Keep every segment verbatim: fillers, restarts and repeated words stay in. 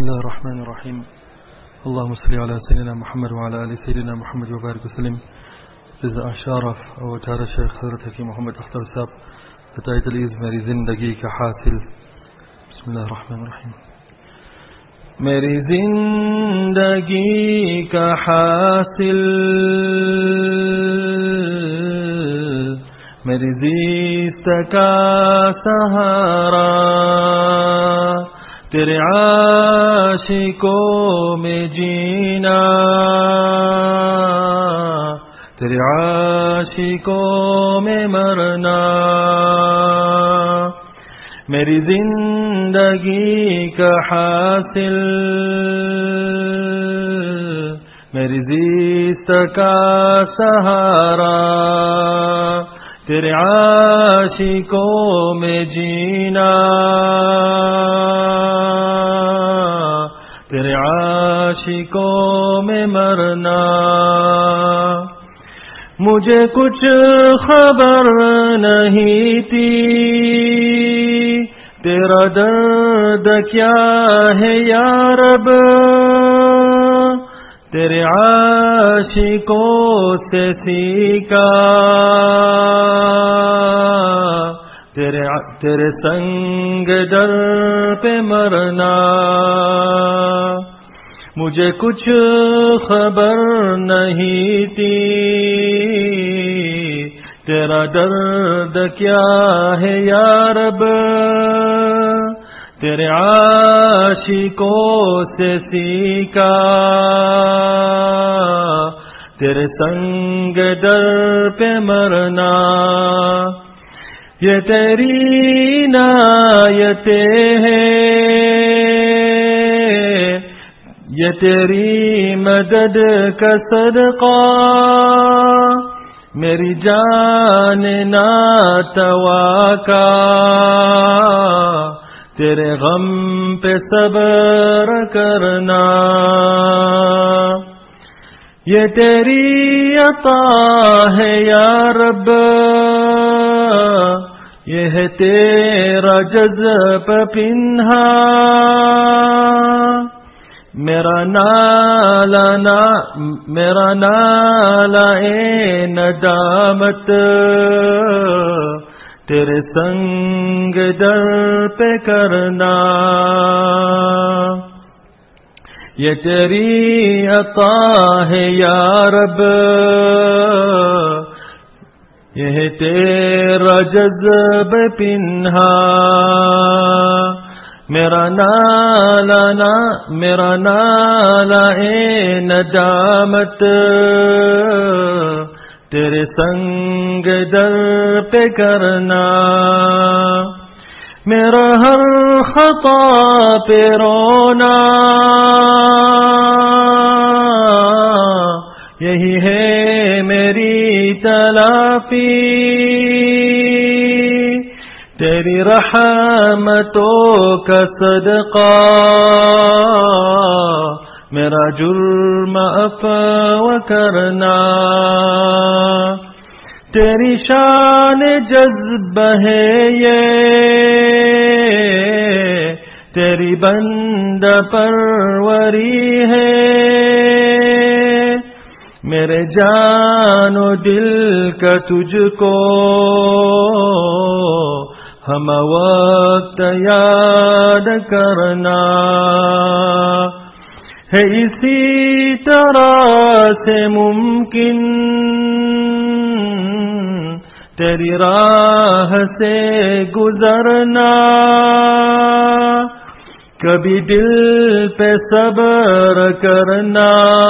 الله الرحمن الرحيم. اللهم صل على سيدنا محمد وعلى آل سيدنا محمد وبارك وسلم. جزا شرف اور چارہ شیخ حضرت حکیم محمد اختر صاحب بتائی تلیز میری زندگی کا حاصل. بسم اللہ الرحمن الرحیم. میری زندگی کا حاصل میری زیست کا سہارا تیرے عاشقوں میں جینا تیرے عاشقوں میں مرنا. میری زندگی کا حاصل میری زیست کا سہارا تیرے عاشقوں میں جینا تیرے عاشقوں میں مرنا. مجھے کچھ خبر نہیں تھی تیرا درد کیا ہے یا رب تیرے عاشقوں سے سیکھا تیرے تیرے سنگ در پہ مرنا. مجھے کچھ خبر نہیں تھی تیرا درد کیا ہے یا رب تیرے عاشقوں سے سیکھا تیرے سنگ در پہ مرنا. یہ تیری عنایتیں ہیں یہ تیری مدد کا صدقہ میری جان ناتوا کا تیرے غم پہ صبر کرنا. یہ تیری عطا ہے یا رب یہ ہے تیرا جذب پنہا میرا نالا نا میرا نالا اے ندامت تیرے سنگ در پہ کرنا. یہ تیری عطا ہے یا رب یہ تیرا جذب پنہا میرا نالا نا میرا نالا اے ندامت تیرے سنگ در پہ کرنا. میرا ہر خطا پہ رونا یہی ہے میری تلافی تیری رحمتوں کا صدقہ میرا جرم عفو کرنا. تیری شان جذب ہے یہ تیری بندہ پروری ہے میرے جان و دل کا تجھ کو ہم وقت یاد کرنا. ہے اسی طرح سے ممکن تیری راہ سے گزرنا کبھی دل پہ صبر کرنا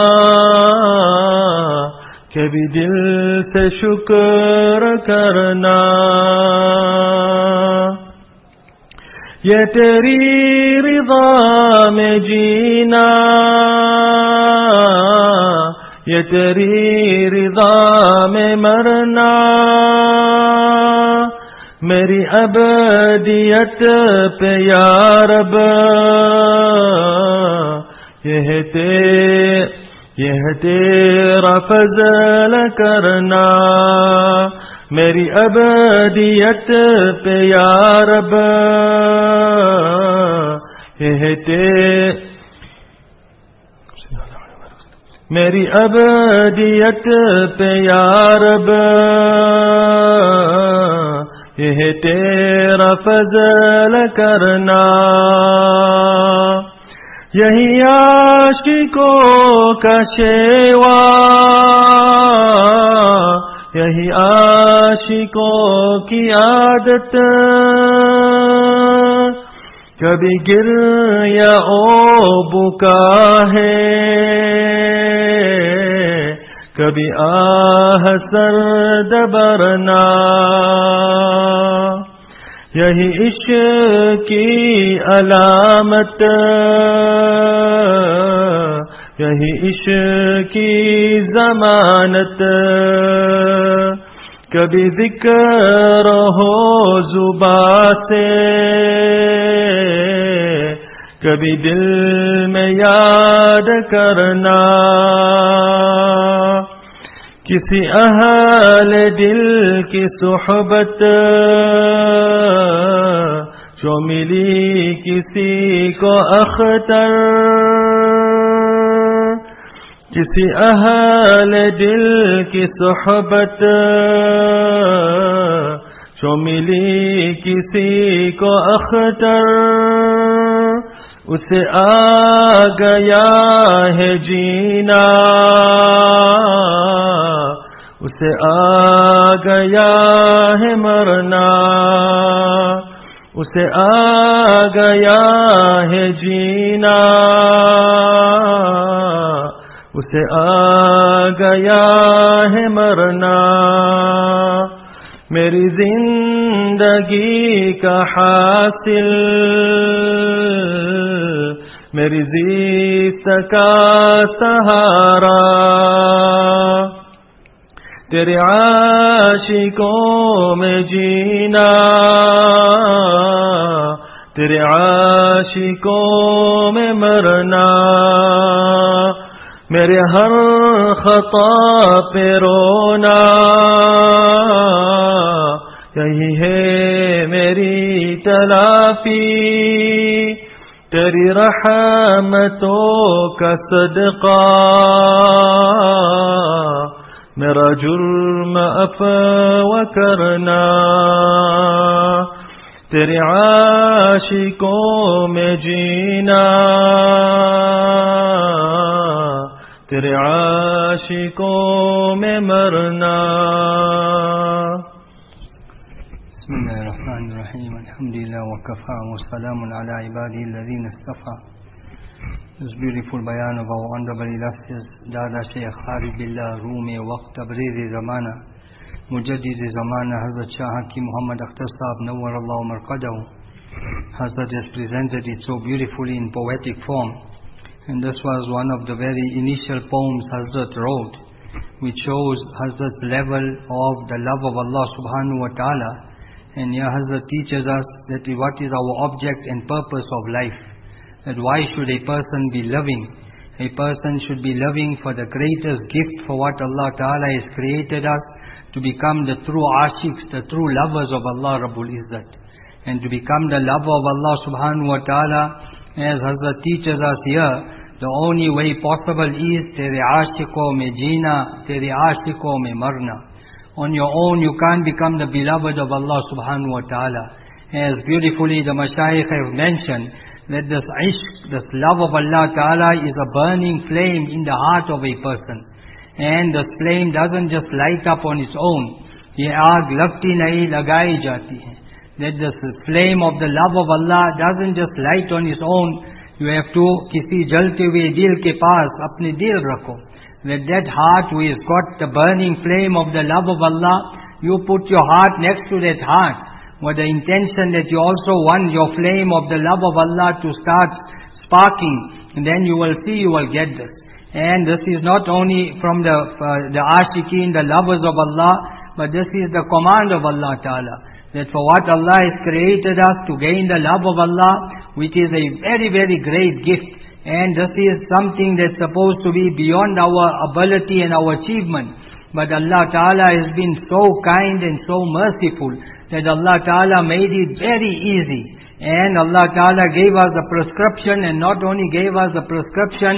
کبھی دل سے شکر کرنا. یہ تیری رضا میں جینا یہ تیری رضا میں مرنا میری ابدیت پہ یا رب یہ تیرے یہ تیرا فضل کرنا میری ابدیت پہ یا رب یہ میری ابدیت پہ یا رب یہ تیرا فضل کرنا، یہی عاشقوں کا شیوا، یہی عاشقوں کی عادت، کبھی گر یا او بکا ہے، کبھی آہ سرد برنا، یہی عشق کی علامت، یہی عشق کی ضمانت، کبھی ذکر ہو زبان سے، کبھی دل میں یاد کرنا، کسی اہل دل کی صحبت جو ملی کسی کو اختر، کسی اہل دل کی صحبت جو ملی کسی کو اختر، اسے آ گیا ہے جینا، اسے آ گیا ہے مرنا، اسے آ گیا ہے جینا، اسے آ گیا ہے مرنا، میری زندگی کا حاصل، میری زیست کا سہارا، تیرے عاشقوں میں جینا، تیرے عاشقوں میں مرنا، میرے ہر خطا پہ رونا، یہی ہے میری تلافی، تیری رحمتوں کا صدقہ، میرا جرم عفو کرنا، تیرے عاشقوں میں جینا، تیرے عاشقوں میں مرنا۔ بسم اللہ الرحمن الرحیم، الحمدللہ وکفا وسلام علی عبادہ الذین اصطفیٰ۔ This beautiful bayan of our honorable illustrious Dada Shaykh Khalid Billah Rumi Waqt Tabriz Zamana Mujaddid Zamana Hazrat Shah Hakim Muhammad Akhtar Sahab Nawwarallahu Marqadahu. Hazrat has presented it so beautifully in poetic form, and this was one of the very initial poems Hazrat wrote, which shows Hazrat's level of the love of Allah subhanahu wa ta'ala. And here Hazrat teaches us that what is our object and purpose of life, that why should a person be loving? A person should be loving for the greatest gift for what Allah Ta'ala has created us, to become the true ashiqs, the true lovers of Allah Rabbul Izzat, and to become the lover of Allah Subhanahu wa Ta'ala. As Hazrat teaches us here, the only way possible is tere ashiqo mein jeena, tere ashiqo mein marna. On your own you can't become the beloved of Allah Subhanahu wa Ta'ala. As beautifully the Mashayikh have mentioned, that this ishq, this love of Allah Ta'ala is a burning flame in the heart of a person. And this flame doesn't just light up on its own. Ye aag lagti nahi lagai jati hai. That this flame of the love of Allah doesn't just light on its own. You have to kisi jalte hue dil ke paas apne dil rakho. That that heart who has got the burning flame of the love of Allah, you put your heart next to that heart, with the intention that you also want your flame of the love of Allah to start sparking, and then you will see, you will get this. And this is not only from the uh, the ashiqeen, the lovers of Allah, but this is the command of Allah Ta'ala, that for what Allah has created us to gain the love of Allah, which is a very very great gift, and this is something that's supposed to be beyond our ability and our achievement. But Allah Ta'ala has been so kind and so merciful that Allah Ta'ala made it very easy. And Allah Ta'ala gave us the prescription, and not only gave us the prescription,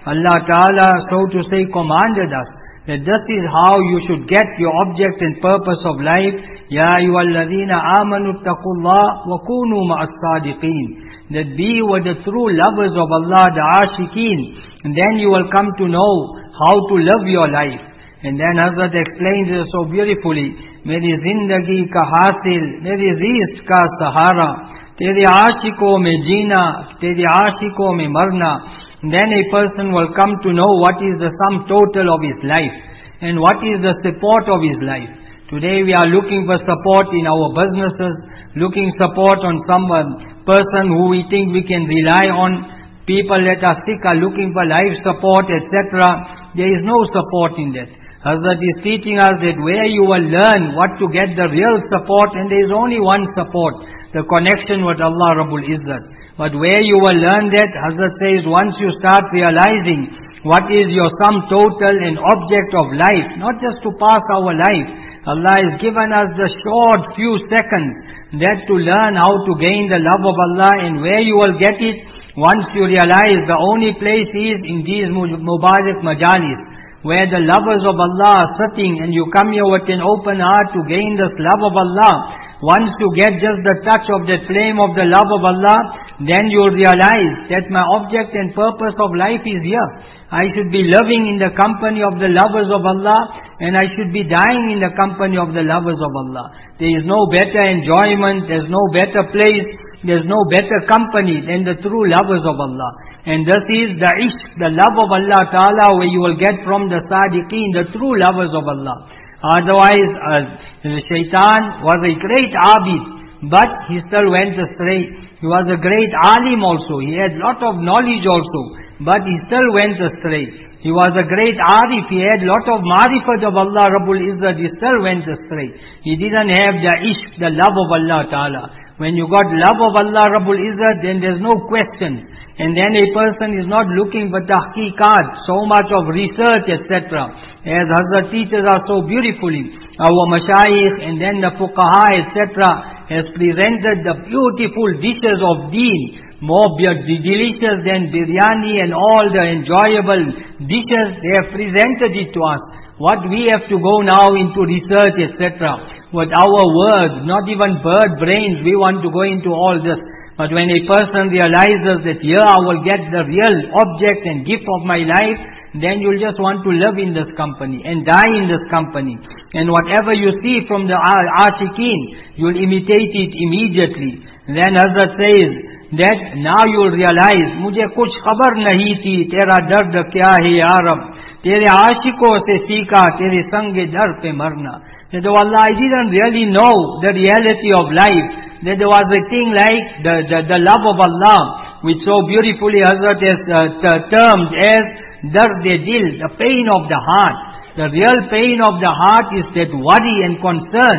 Allah Ta'ala, so to say, commanded us that this is how you should get your object and purpose of life. Ya ayyuhalladhina amanu taqullaha wa kunu ma'as sadiqeen. That be with the true lovers of Allah, the ashiqeen. And then you will come to know how to live your life. And then Hazrat explains it so beautifully. Meri zindagi ka hasil, meri rizq ka sahara, tere aashiko mein jeena, tere aashiko mein marna. Then a person will come to know what is the sum total of his life and what is the support of his life. Today we are looking for support in our businesses, looking support on some person who we think we can rely on. People that are sick are looking for life support, et cetera. There is no support in that. Hazrat is teaching us that where you will learn what to get the real support, and there is only one support, the connection with Allah Rabbul Izzat. But where you will learn that, Hazrat says, once you start realizing what is your sum total and object of life, not just to pass our life. Allah has given us the short few seconds that to learn how to gain the love of Allah, and where you will get it, once you realize the only place is in these Mubarak Majalis, where the lovers of Allah are sitting, and you come here with an open heart to gain this love of Allah. Once you get just the touch of that flame of the love of Allah, then you realize that my object and purpose of life is here. I should be living in the company of the lovers of Allah, and I should be dying in the company of the lovers of Allah. There is no better enjoyment, there is no better place, there is no better company than the true lovers of Allah. And this is the ishq, the love of Allah Ta'ala, where you will get from the sadiqeen, the true lovers of Allah. Otherwise, uh, the shaitan was a great abid, but he still went astray. He was a great alim also. He had lot of knowledge also, but he still went astray. He was a great arif. He had lot of marifat of Allah Rabbul Izzat. He still went astray. He didn't have the ishq, the love of Allah Ta'ala. When you got love of Allah Rabbul Izzat, then there's no question. And then a person is not looking for tahqiqat, so much of research, et cetera. As Hazrat teaches us so beautifully, our mashayikh and then the fuqaha, et cetera, has presented the beautiful dishes of deen, more delicious than biryani and all the enjoyable dishes. They have presented it to us. What we have to go now into research, et cetera. With our words, not even bird brains, we want to go into all this. But when a person realizes that here I will get the real object and gift of my life, then you'll just want to live in this company and die in this company. And whatever you see from the ashiqeen, you'll imitate it immediately. Then Hazrat says that now you'll realize, मुझे कुछ खबर नहीं थी तेरा दर्द क्या है या रब, तेरे आशिकों से सीखा तेरे संग दर पे मरना. That oh Allah, I didn't really know the reality of life, that there was a thing like the, the, the love of Allah, which so beautifully Hazrat has uh, termed as dard-e-dil, the pain of the heart. The real pain of the heart is that worry and concern.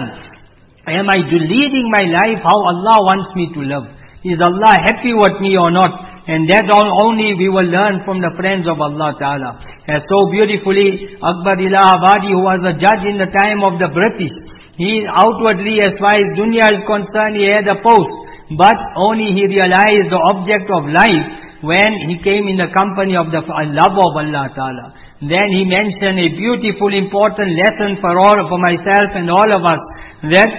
Am I leading my life how Allah wants me to live? Is Allah happy with me or not? And that only we will learn from the friends of Allah Ta'ala. As so beautifully, Akbar Allahabadi, who was a judge in the time of the British, he outwardly, as far as dunya is concerned, he had a post. But only he realized the object of life when he came in the company of the love of Allah Ta'ala. Then he mentioned a beautiful, important lesson for all, for myself and all of us, that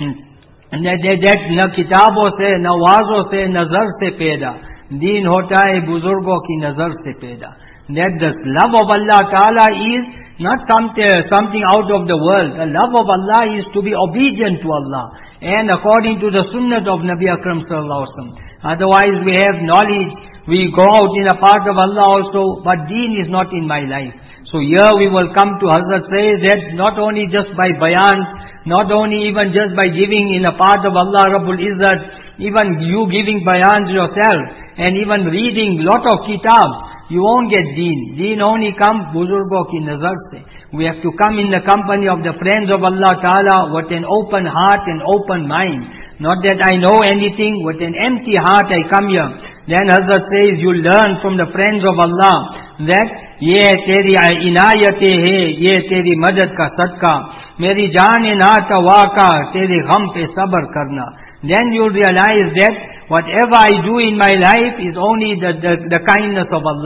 that that na kitabon se, na waazon se, nazar se paida. Deen hota hai buzurgon ki nazar se paida. That the love of Allah Ta'ala is not something, something out of the world. The love of Allah is to be obedient to Allah and according to the sunnah of Nabi Akram Sallallahu Alaihi Wasallam. Otherwise we have knowledge, we go out in a path of Allah also, but deen is not in my life. So here we will come to Hazrat says that not only just by bayans, not only even just by giving in a path of Allah Rabbul Izzat, even you giving bayans yourself and even reading lot of kitabs, you won't get deen. Deen only comes buzurgon ki nazar se. We have to come in the company of the friends of Allah Ta'ala with an open heart and open mind. Not that I know anything, with an empty heart I come here. Then Hazrat says, you learn from the friends of Allah that ye teri inayate hai, ye teri madad ka sadka, meri jaan naata waka, teri gham pe sabr karna. Then you realize that whatever I do in my life is only the, the, the kindness of Allah.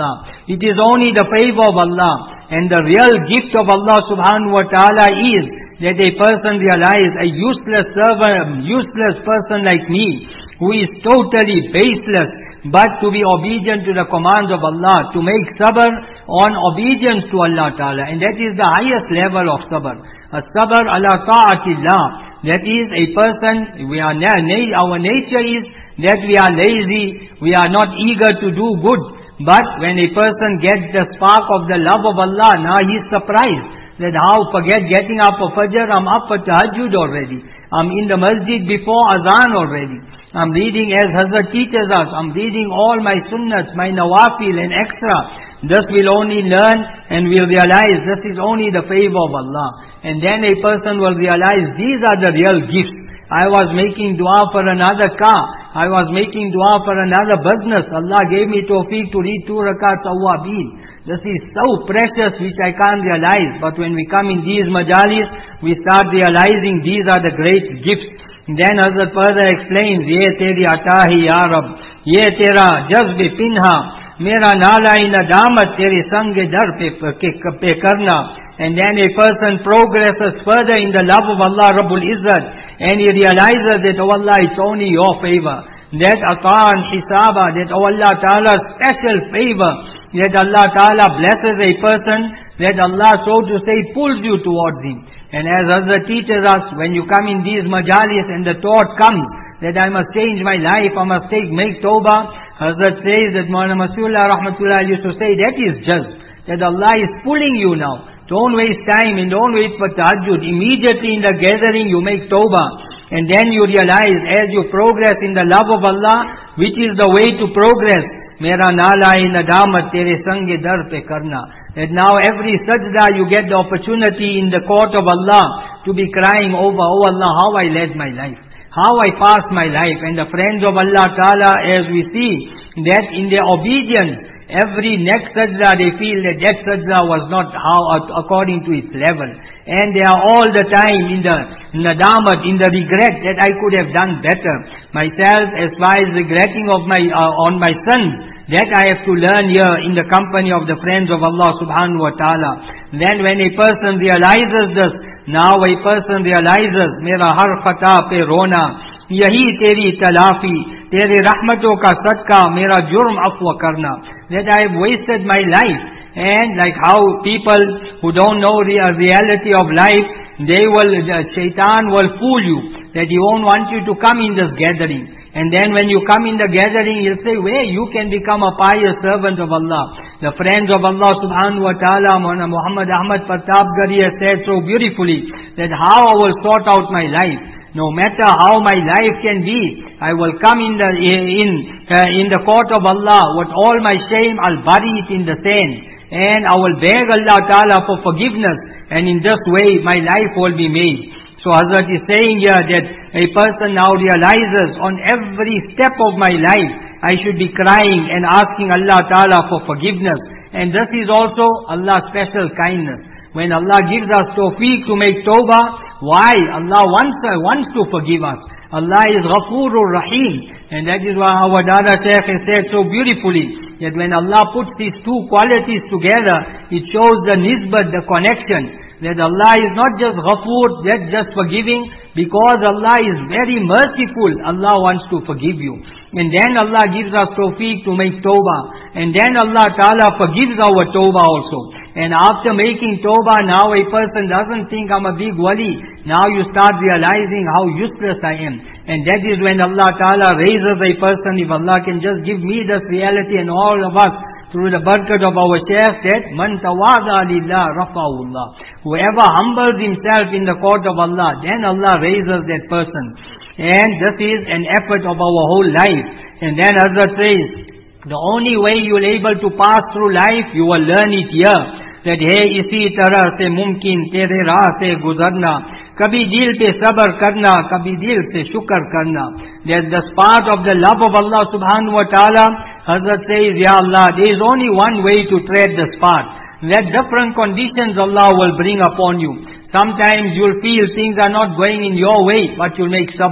It is only the favor of Allah. And the real gift of Allah subhanahu wa ta'ala is that a person realize a useless servant, useless person like me, who is totally baseless, but to be obedient to the commands of Allah, to make sabr on obedience to Allah ta'ala. And that is the highest level of sabr. A sabr ala ta'atillah. That is a person, we are, our nature is that we are lazy, we are not eager to do good. But when a person gets the spark of the love of Allah, now he is surprised that how, forget getting up for Fajr, I'm up for Tahajjud already. I'm in the masjid before Azan already. I'm reading as Hazrat teaches us. I'm reading all my sunnahs, my nawafil and extra. Thus we'll only learn and we'll realize this is only the favor of Allah. And then a person will realize these are the real gifts. I was making dua for another car. I was making dua for another business. Allah gave me tawfiq to read two rakats awwabin. This is so precious which I can't realize. But when we come in these majalis, we start realizing these are the great gifts. Then Hazrat further explains, Ye teri atahi ya Rab, Ye tera jazb pinha, Mera nala in adamat tere sange dar pe, pe, pe karna. And then a person progresses further in the love of Allah Rabbul Izzat. And he realizes that, oh Allah, it's only your favor. That ata and hisaba, that oh Allah Ta'ala's special favor. That Allah Ta'ala blesses a person, that Allah, so to say, pulls you towards him. And as Hazrat teaches us, when you come in these majalis and the thought comes, that I must change my life, I must take, make tawbah, Hazrat says that Maulana Masihullah Rahmatullah used to say, that is just, that Allah is pulling you now. Don't waste time and don't wait for tahajjud. Immediately in the gathering you make tawbah. And then you realize as you progress in the love of Allah, which is the way to progress. Mera nala in nadamat tere sange dar pe karna. That now every sajda you get the opportunity in the court of Allah to be crying over, oh Allah, how I led my life. How I passed my life. And the friends of Allah Ta'ala, as we see, that in their obedience, every next sajda they feel that that sajda was not how according to its level. And they are all the time in the nadamat, in the regret that I could have done better. Myself, as far as regretting of my uh, on my sons, that I have to learn here in the company of the friends of Allah subhanahu wa ta'ala. Then when a person realizes this, now a person realizes, Mera har khata pe rona, yahi teri talafi, tere rahmaton ka sadka, mera jurm afwa karna. That I have wasted my life. And like how people who don't know the reality of life, they will, the shaitan will fool you, that he won't want you to come in this gathering. And then when you come in the gathering, he'll say, where you can become a pious servant of Allah. The friends of Allah subhanahu wa ta'ala, Muhammad Ahmad Pratapgarhi has said so beautifully, that how I will sort out my life. No matter how my life can be, I will come in the in uh, in the court of Allah. With all my shame, I'll bury it in the sand, and I will beg Allah Ta'ala for forgiveness. And in this way, my life will be made. So Hazrat is saying here that a person now realizes on every step of my life, I should be crying and asking Allah Ta'ala for forgiveness. And this is also Allah's special kindness. When Allah gives us tawfiq to make tawbah, why? Allah wants, uh, wants to forgive us. Allah is Ghafurur Rahim. And that is why our Dada Shaykh has said so beautifully, that when Allah puts these two qualities together, it shows the nisbat, the connection. That Allah is not just Ghafur, that just forgiving, because Allah is very merciful. Allah wants to forgive you. And then Allah gives us tawfiq to make tawbah. And then Allah Ta'ala forgives our tawbah also. And after making tawbah, now a person doesn't think I'm a big wali. Now you start realizing how useless I am. And that is when Allah Ta'ala raises a person. If Allah can just give me this reality and all of us, through the barakat of our shaykh, that man tawada lillah rafa'ullah. Whoever humbles himself in the court of Allah, then Allah raises that person. And this is an effort of our whole life. And then Hazrat says, the only way you will able to pass through life, you will learn it here. That hey, isi tarah se mumkin tere raah se guzarna. Kabhi dil pe sabr karna, kabhi dil se shukr karna. That the part of the love of Allah subhanahu wa ta'ala, Hazrat says, Ya Allah, there is only one way to tread this path. That different conditions Allah will bring upon you. Sometimes you'll feel things are not going in your way, but you'll make sabr.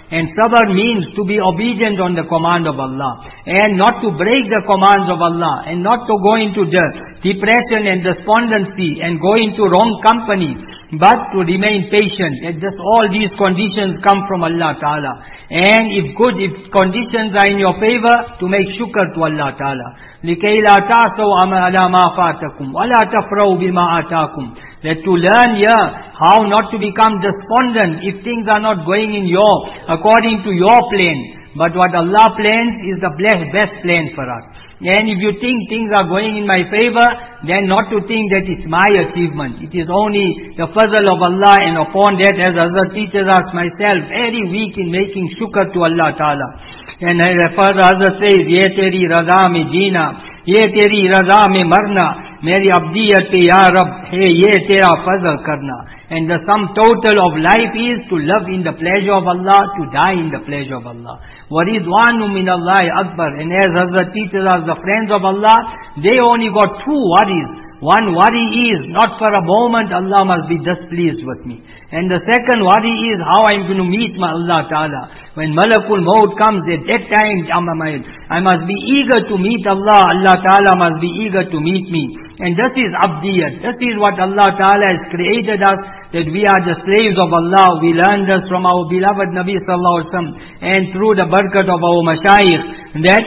And sabr means to be obedient on the command of Allah, and not to break the commands of Allah, and not to go into the depression and despondency and go into wrong company, but to remain patient. And just all these conditions come from Allah Ta'ala. And if good, if conditions are in your favor, to make shukr to Allah Ta'ala. لِكَيْ لَا تَعْسَوْا عَلَى مَا فَاتَكُمْ وَلَا تَفْرَوْا بِمَا آتَاكُمْ. That to learn here how not to become despondent if things are not going in your, according to your plan. But what Allah plans is the best plan for us. And if you think things are going in my favor, then not to think that it's my achievement. It is only the fazl of Allah, and upon that, as Hazrat teaches us, myself, very weak in making shukr to Allah Ta'ala. And further Hazrat says, Ye teri raza mein jeena, ye teri raza mein marna, meri abdiyat pe ya Rab, hey ye tera fazl karna. And the sum total of life is to love in the pleasure of Allah, to die in the pleasure of Allah. وَرِضْوَانُ مِنَ اللَّهِ أَكْبَرُ. And as Hazrat teaches us, the friends of Allah, they only got two worries. One worry is, not for a moment Allah must be displeased with me. And the second worry is how I'm going to meet my Allah Ta'ala. When Malakul Maut comes, at that time I must be eager to meet Allah. Allah Ta'ala must be eager to meet me. And this is abdiyat. This is what Allah Ta'ala has created us, that we are the slaves of Allah. We learned this from our beloved Nabi Sallallahu Alaihi Wasallam, and through the barakat of our mashayikh, that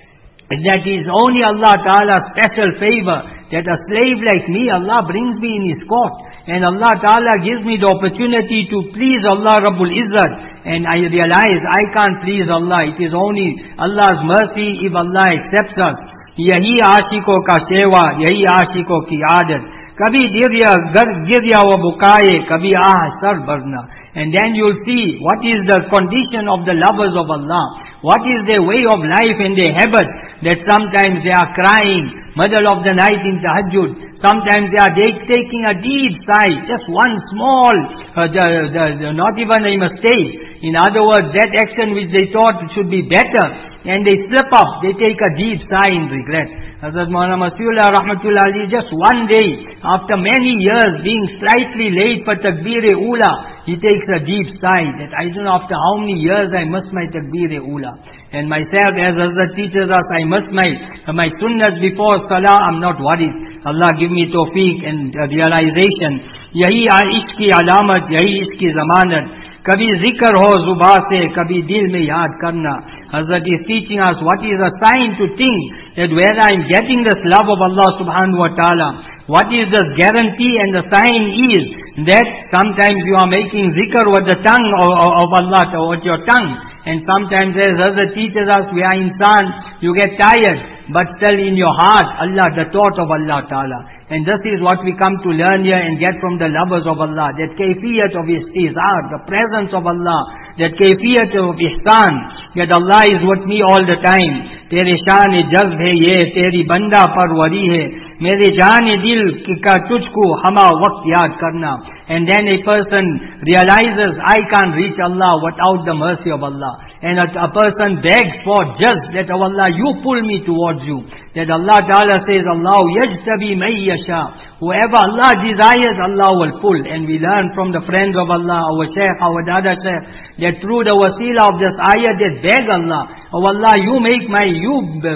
that is only Allah Ta'ala's special favor, that a slave like me, Allah brings me in His court. And Allah Ta'ala gives me the opportunity to please Allah Rabbul Izzat. And I realize I can't please Allah. It is only Allah's mercy if Allah accepts us. Yahi aashikon ka sewa, yahi aashikon ki aadat. Kabhi girya girya wa bukaye, kabhi ah sar barna. And then you'll see what is the condition of the lovers of Allah. What is their way of life and their habit, that sometimes they are crying, middle of the night in tahajjud. Sometimes they are taking a deep sigh, just one small, uh, the, the, the, not even a mistake. In other words, that action which they thought should be better, and they slip up, they take a deep sigh in regret. Hazrat Maulana Masihullah Rahmatullah Ali, just one day, after many years being slightly late for Takbir-e-Ula, he takes a deep sigh, that I don't know after how many years I missed my Takbir-e-Ula. And myself, as Hazrat teaches us, I missed my, my sunnahs before Salah, I'm not worried. Allah give me tawfiq and uh, realization. Yahi ishki alamat, yahi ishki zamanat. Kabhi zikr ho zubah se, kabhi dil mein yaad karna. Hazrat is teaching us what is a sign to think that whether I am getting this love of Allah subhanahu wa ta'ala. What is this guarantee, and the sign is that sometimes you are making zikr with the tongue of, of Allah, with your tongue. And sometimes as Hazrat teaches us, we are insan, you get tired. But still in your heart, Allah, the thought of Allah Ta'ala. And this is what we come to learn here and get from the lovers of Allah. That kayfiyat of istizar, the presence of Allah. That kayfiyat of ihsan, that Allah is with me all the time. Tere shaan-e jazb hai ye, teri banda parwari hai. Mere jaan-e-dil ka tujhko hama waqt yaad karna. And then a person realizes, I can't reach Allah without the mercy of Allah. And a, a person begs for just that, oh Allah, you pull me towards you. That Allah Ta'ala says, Allah yajtabi may yasha. Whoever Allah desires, Allah will pull. And we learn from the friends of Allah, our Shaykh, our Dada Shaykh, that through the wasila of this ayah, they beg Allah, oh Allah, you make my, you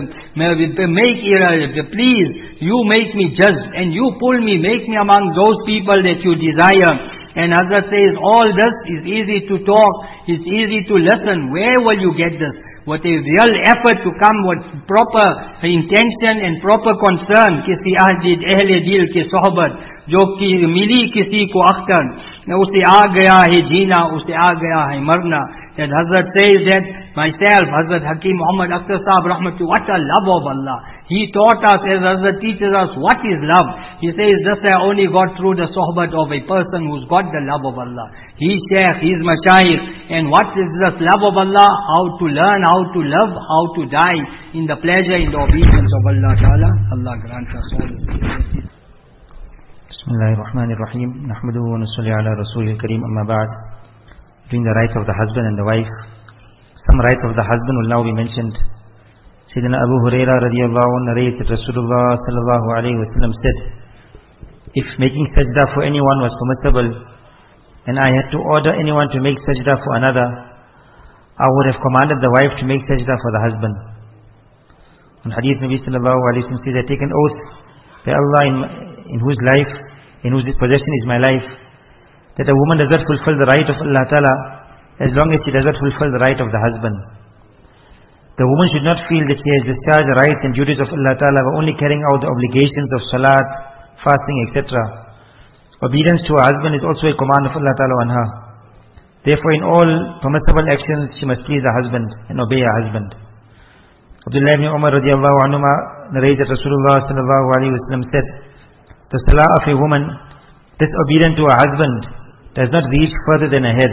make, please, you make me just, and you pull me, make me among those people that you desire. And Hazrat says, all this is easy to talk, it's easy to listen. Where will you get this? With a real effort to come with proper intention and proper concern. Kisi ahdid ahle dil ke sohbat, jo ki mili kisi ko akhtar, usse aa gaya hai jeena, usse aa gaya hai marna. That Hazrat says that, myself, Hazrat Hakim Muhammad Akhtar Sahib Rahmatu, what a love of Allah. He taught us, as Hazrat teaches us, what is love. He says, this I only got through the sohbat of a person who's got the love of Allah. He Shaykh, he's Mashayikh. And what is this love of Allah? How to learn, how to love, how to die in the pleasure, in the obedience of Allah Ta'ala. Allah grant us all. Bismillahirrahmanirrahim. Nahmaduhu wa nusalli ala Rasulil Kareem, amma ba'd. Between the rights of the husband and the wife, some rights of the husband will now be mentioned. Sayyidina Abu Hurairah radiyallahu anhu narrates that Rasulullah sallallahu alayhi wa sallam said, if making sajda for anyone was permissible, and I had to order anyone to make sajda for another, I would have commanded the wife to make sajda for the husband. On hadith, Nabi sallallahu alayhi wa sallam says, I take an oath by Allah in, in whose life, in whose possession is my life, that a woman does not fulfill the right of Allah Ta'ala as long as she does not fulfill the right of the husband. The woman should not feel that she has discharged the rights and duties of Allah Ta'ala by only carrying out the obligations of salat, fasting, et cetera. Obedience to her husband is also a command of Allah Ta'ala on her. Therefore, in all permissible actions, she must please her husband and obey her husband. Abdullah ibn Umar radiallahu anhuma narrates that Rasulullah sallallahu alayhi wa sallam said, the salah of a woman disobedient to her husband does not reach further than her head.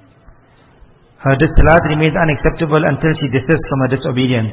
Her salat remains unacceptable until she desists from her disobedience.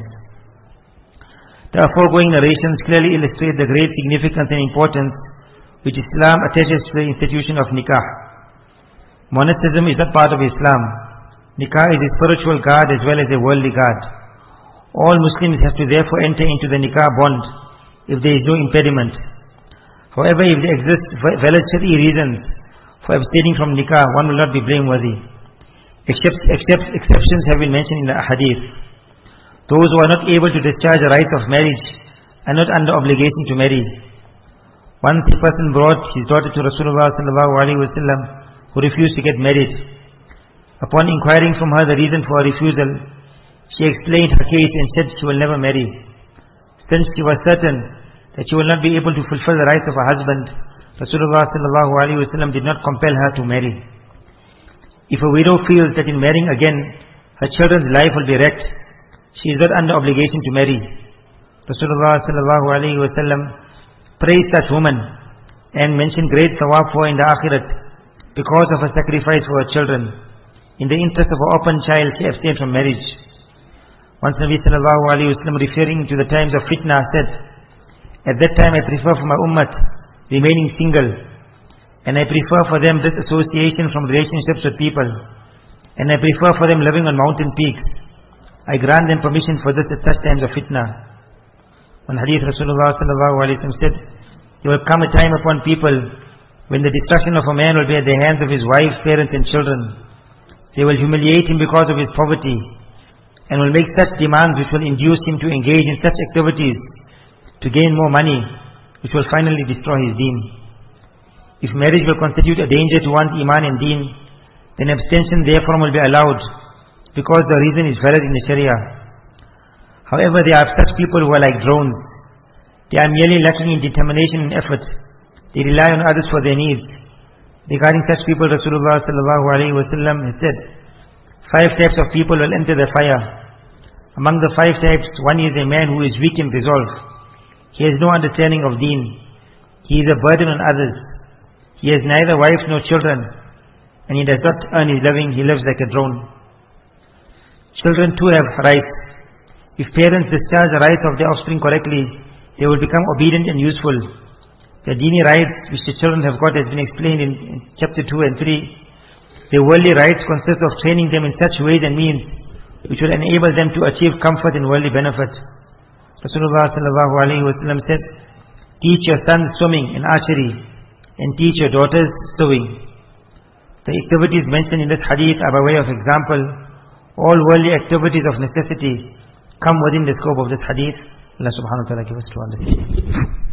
The foregoing narrations clearly illustrate the great significance and importance which Islam attaches to the institution of nikah. Monasticism is not part of Islam. Nikah is a spiritual guard as well as a worldly guard. All Muslims have to therefore enter into the nikah bond if there is no impediment. However, if there exist valid Shari'i reasons for abstaining from nikah, one will not be blameworthy. Except, except, exceptions have been mentioned in the hadith. Those who are not able to discharge the rights of marriage are not under obligation to marry. Once a person brought his daughter to Rasulullah sallallahu alaihi wasallam, who refused to get married. Upon inquiring from her the reason for her refusal, she explained her case and said she will never marry. Since she was certain that she will not be able to fulfill the rights of her husband, Rasulullah sallallahu alaihi wasallam did not compel her to marry. If a widow feels that in marrying again, her children's life will be wrecked, she is not under obligation to marry. Rasulullah sallallahu alaihi wasallam praised such woman and mentioned great thawab for her in the akhirat because of her sacrifice for her children. In the interest of her orphan child, she abstained from marriage. Once Nabi sallallahu alaihi wasallam, referring to the times of fitna, said, at that time I prefer for my ummat remaining single, and I prefer for them disassociation from relationships with people, and I prefer for them living on mountain peaks. I grant them permission for this at such times of fitna. On hadith, Rasulullah sallallahu alaihi wasallam said, there will come a time upon people when the destruction of a man will be at the hands of his wife, parents and children. They will humiliate him because of his poverty, and will make such demands which will induce him to engage in such activities to gain more money, which will finally destroy his deen. If marriage will constitute a danger to one's iman and deen, then abstention therefrom will be allowed, because the reason is valid in the Sharia. However, there are such people who are like drones. They are merely lacking in determination and effort. They rely on others for their needs. Regarding such people, Rasulullah sallallahu alaihi wasallam has said, five types of people will enter the fire. Among the five types, one is a man who is weak in resolve. He has no understanding of deen. He is a burden on others. He has neither wife nor children, and he does not earn his living. He lives like a drone. Children too have rights. If parents discharge the rights of their offspring correctly, they will become obedient and useful. The dini rights which the children have got has been explained in, in chapter two and three. Their worldly rights consist of training them in such ways and means which will enable them to achieve comfort and worldly benefit. Rasulullah sallallahu alaihi wasallam said, teach your sons swimming and archery, and teach your daughters sewing. The activities mentioned in this hadith are by way of example. All worldly activities of necessity come within the scope of this hadith. Allah subhanahu wa ta'ala give us to understand.